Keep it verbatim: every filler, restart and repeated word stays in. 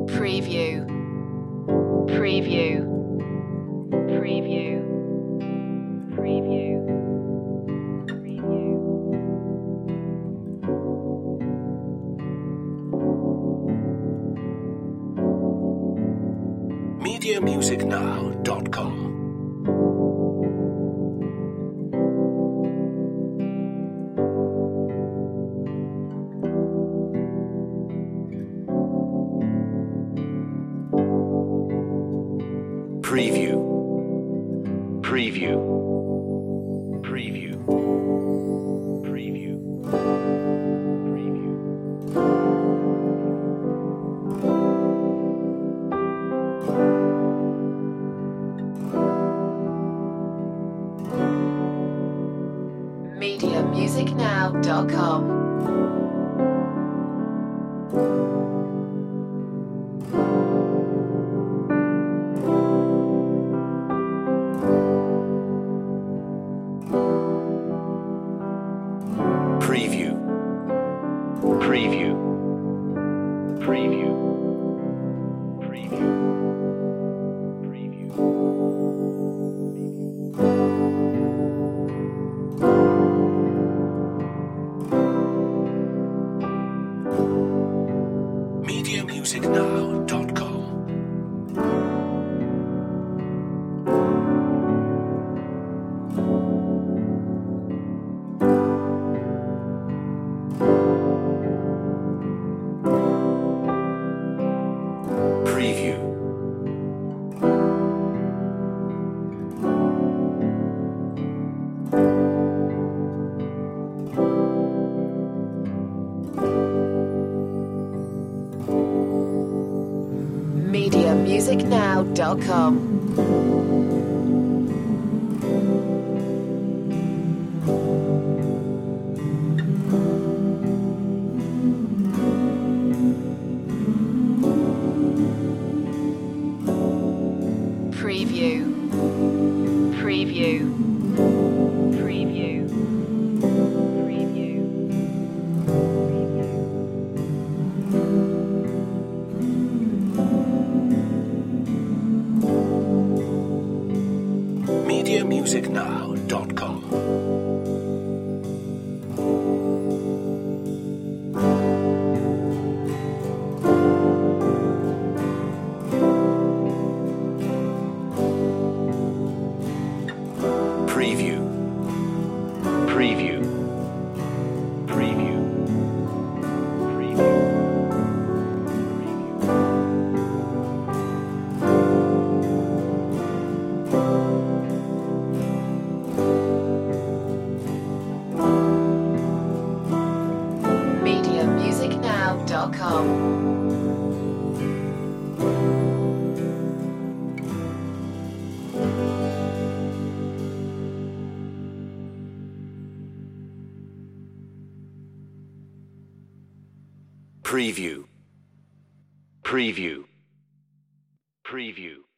Preview. Preview. Preview. Preview. Preview. media music now dot com Preview. Preview. Preview. Preview. Preview. media music now dot com. Preview. Preview. Preview. Preview. Preview. media music now dot com Preview. media music now dot com. Preview. Preview. Preview. Preview. media music now dot com Preview. Preview. Preview. Preview. media music now dot com. Preview. Preview. Preview.